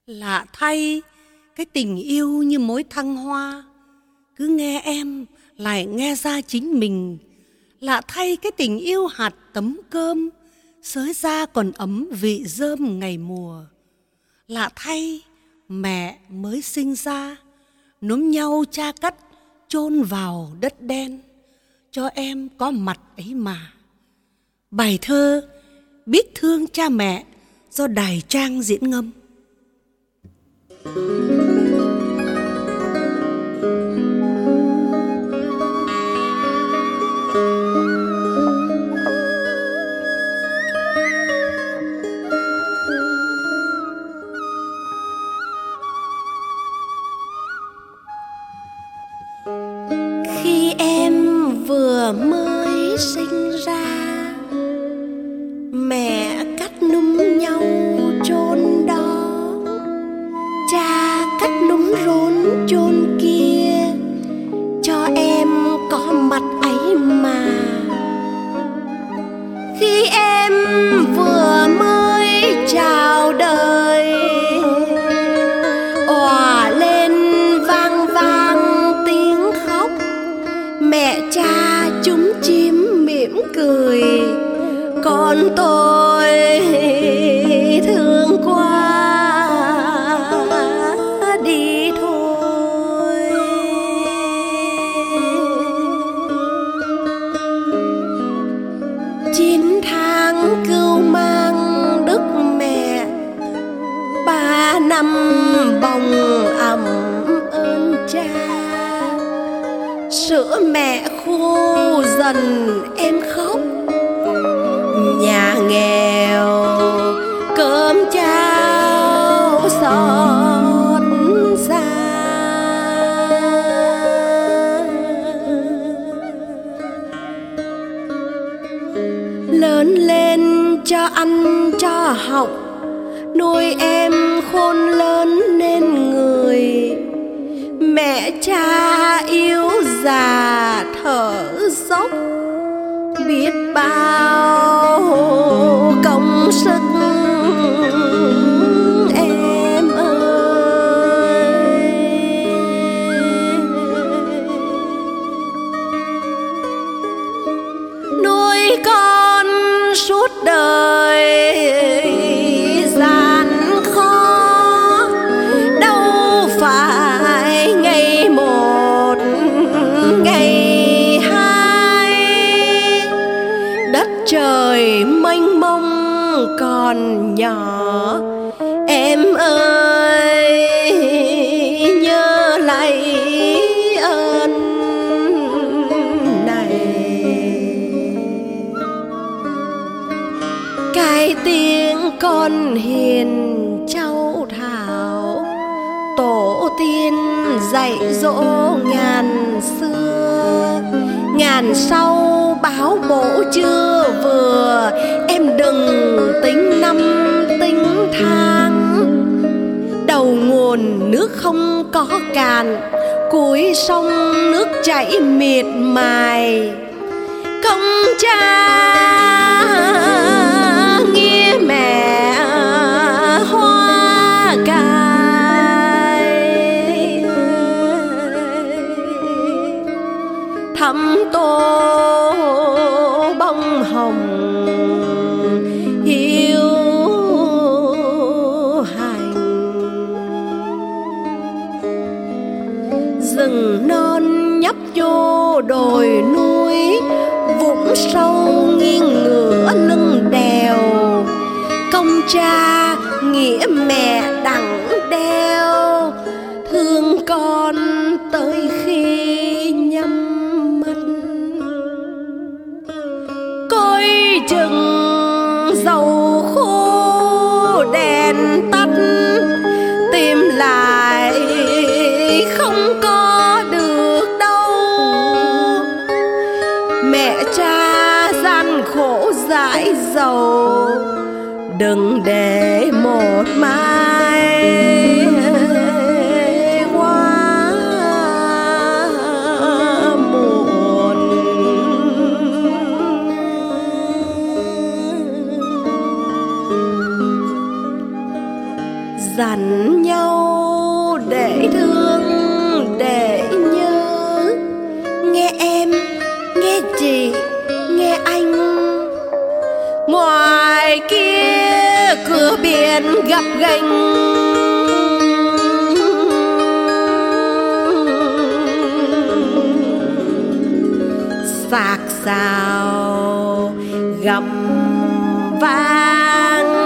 Lạ thay, cái tình yêu như mối thăng hoa, cứ nghe em lại nghe ra chính mình. Lạ thay, cái tình yêu hạt tấm cơm, xới ra còn ấm vị rơm ngày mùa. Lạ thay, mẹ mới sinh ra, núm nhau cha cắt chôn vào đất đen, cho em có mặt ấy mà. Bài thơ Biết thương cha mẹ do Đài Trang diễn ngâm. Khi em vừa mới sinh ra, mẹ cắt núm nhau chôn đó, cha cắt núm rốn chôn kia, cho em có mặt ấy mà. Khi em vừa mới chào đời, òa lên vang vang tiếng khóc, mẹ cha chúng chim mỉm cười, con tôi thương quá đi thôi. 9 tháng cưu mang đức mẹ, 3 năm bồng ẵm ơn cha. Sữa mẹ khô dần em khóc, nhà nghèo cơm cháo xót xa. Lớn lên cho ăn cho học, nuôi em khôn lớn nên người. Mẹ cha yếu già thở dốc, biết bao công sức em ơi. Nuôi con suốt đời gian khó, đâu phải ngày một ngày hai. Đất trời mênh mông còn nhỏ, em ơi nhớ lại ơn này. Cái tiếng con hiền cháu thảo, tổ tiên dạy dỗ ngàn xưa. Ngàn sau báo bổ chưa vừa, em đừng tính năm tính tháng. Đầu nguồn nước không có cạn, cuối sông nước chảy miệt mài. Công cha nghĩa mẹ hoa cài, thắm tô bông hồng hiu hành. Rừng non nhấp vô đồi núi, vũng sâu nghiêng ngửa lưng đèo. Công cha nghĩa mẹ đặng đeo, thương con tới khi nhắm mắt. Coi chừng dầu khô đèn tắt, tìm lại không có được đâu. Mẹ cha gian khổ dãi dầu, đừng để một mai gần nhau để thương, để nhớ. Nghe em, nghe chị, nghe anh. Ngoài kia cửa biển gập ghềnh, sạc sào gầm vang.